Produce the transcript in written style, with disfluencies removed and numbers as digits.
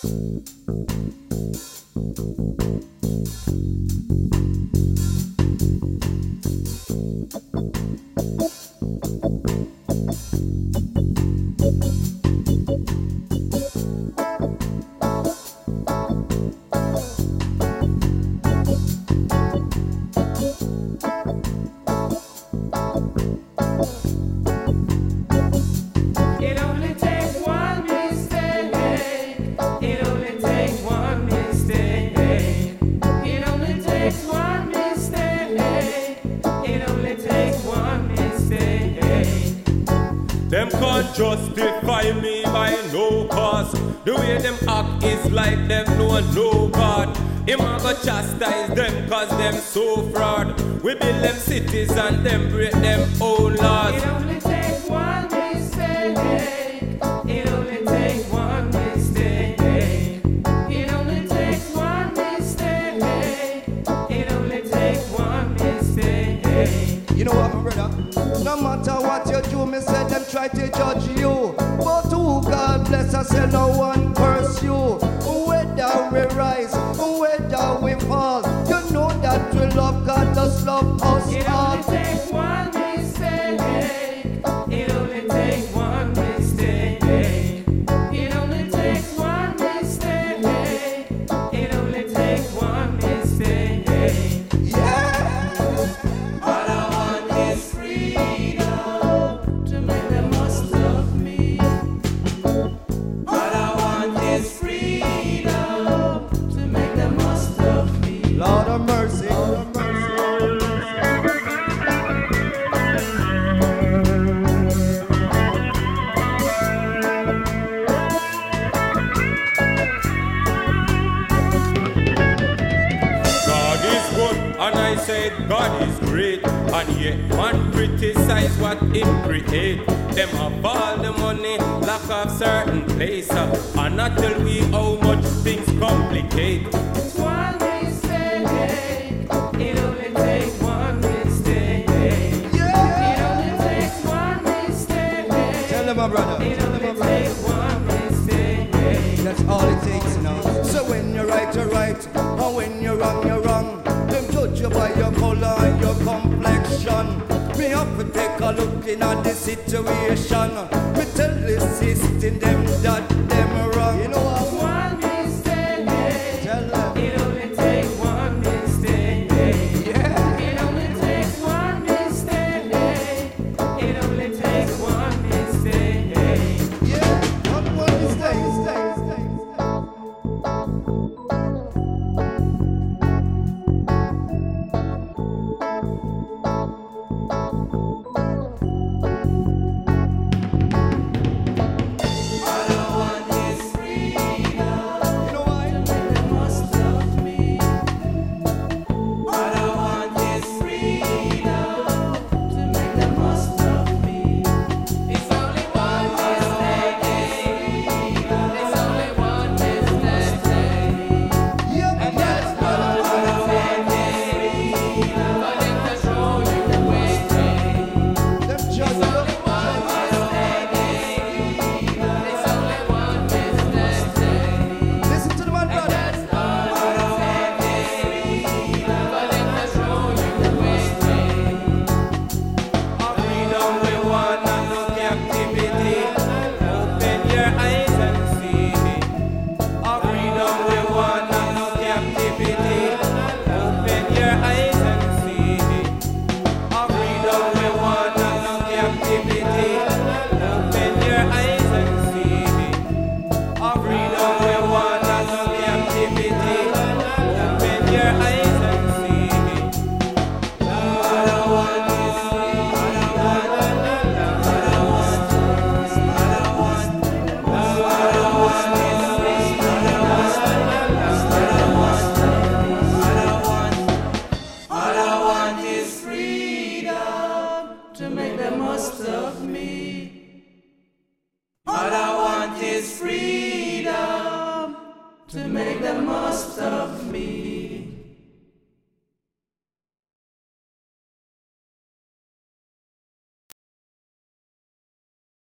Them can't justify me by no cause. The way them act is like them no God. Him a go chastise them cause them so fraud. We build them cities and them break them own laws. It only takes one mistake. It only takes one mistake. It only takes one mistake. It only takes one mistake. You know what, my brother? No matter what you do, me say them try to judge you. But who God bless us, say no one curse you. Whether we rise, whether we fall, you know that we love God, just love us It all. only takes one mistake. It only takes one mistake. It only takes one mistake. It only takes one mistake. Yeah! All I want is freedom to make the most of me. All I want is freedom to make the most of me. Lord of mercy. Lord of mercy. God is good, and I said God is great. And yet man criticize what Him create. Them have all the money, lack of certain place, and not tell we how much things complicate. One mistake. It only takes one mistake. It only takes one mistake. Tell them, my brother. It Tell them, my only brother. takes one mistake. That's all it takes now. So when you're right, you're right. And when you're wrong, you're wrong. Them judge you by your color and your complexion. Me have to take a look in at the situation. Me tell the system them that them wrong. You know what? One mistake. Tell them. It only takes one mistake. Yeah. It only takes one mistake. It only takes one mistake. Yeah. One mistake. All I want is freedom You know why? to make the most of me. All I want is freedom to make the most of me. It's only one mistake. It's only one mistake. Yeah. And that's all I want is freedom. But they control you the way they. Them judge It's only one mistake. It's only one mistake. Listen to the man, brother. That's all I want is freedom. But they control you the way they. Freedom we want and no captivity. Open your eyes and see. Freedom we want and no captivity. Open your eyes and see. Freedom we want and no captivity. Open your eyes and see. Freedom we want and no captivity. Open your eyes and see. All I want is All I want is freedom to make the most of me. All I want is freedom to make the most of me.